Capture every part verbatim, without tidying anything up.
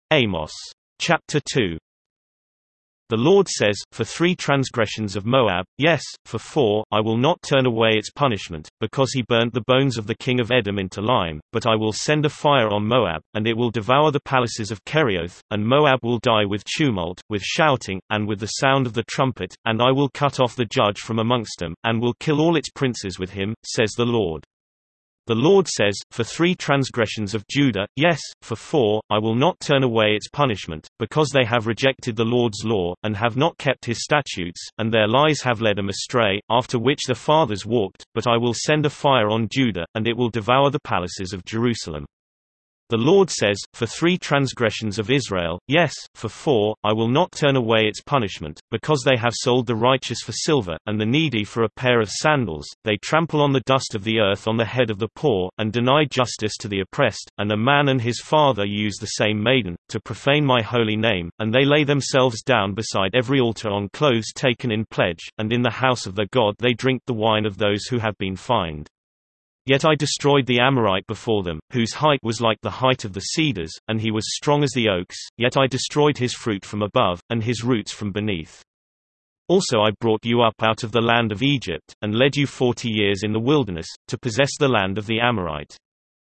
Amos. Chapter two. The Lord says, for three transgressions of Moab, yes, for four, I will not turn away its punishment, because he burnt the bones of the king of Edom into lime, but I will send a fire on Moab, and it will devour the palaces of Kerioth, and Moab will die with tumult, with shouting, and with the sound of the trumpet, and I will cut off the judge from amongst them, and will kill all its princes with him, says the Lord. The Lord says, for three transgressions of Judah, yes, for four, I will not turn away its punishment, because they have rejected the Lord's law, and have not kept his statutes, and their lies have led them astray, after which their fathers walked, but I will send a fire on Judah, and it will devour the palaces of Jerusalem. The Lord says, for three transgressions of Israel, yes, for four, I will not turn away its punishment, because they have sold the righteous for silver, and the needy for a pair of sandals, they trample on the dust of the earth on the head of the poor, and deny justice to the oppressed, and a man and his father use the same maiden, to profane my holy name, and they lay themselves down beside every altar on clothes taken in pledge, and in the house of their God they drink the wine of those who have been fined. Yet I destroyed the Amorite before them, whose height was like the height of the cedars, and he was strong as the oaks, yet I destroyed his fruit from above, and his roots from beneath. Also I brought you up out of the land of Egypt, and led you forty years in the wilderness, to possess the land of the Amorite.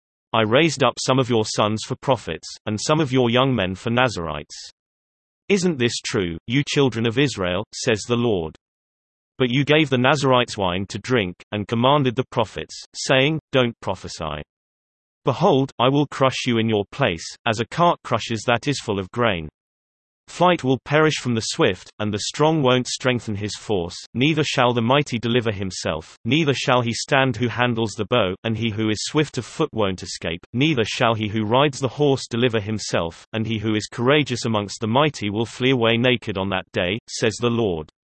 I raised up some of your sons for prophets, and some of your young men for Nazarites. Isn't this true, you children of Israel, says the Lord? But you gave the Nazarites wine to drink, and commanded the prophets, saying, don't prophesy. Behold, I will crush you in your place, as a cart crushes that is full of grain. Flight will perish from the swift, and the strong won't strengthen his force, neither shall the mighty deliver himself, neither shall he stand who handles the bow, and he who is swift of foot won't escape, neither shall he who rides the horse deliver himself, and he who is courageous amongst the mighty will flee away naked on that day, says the Lord.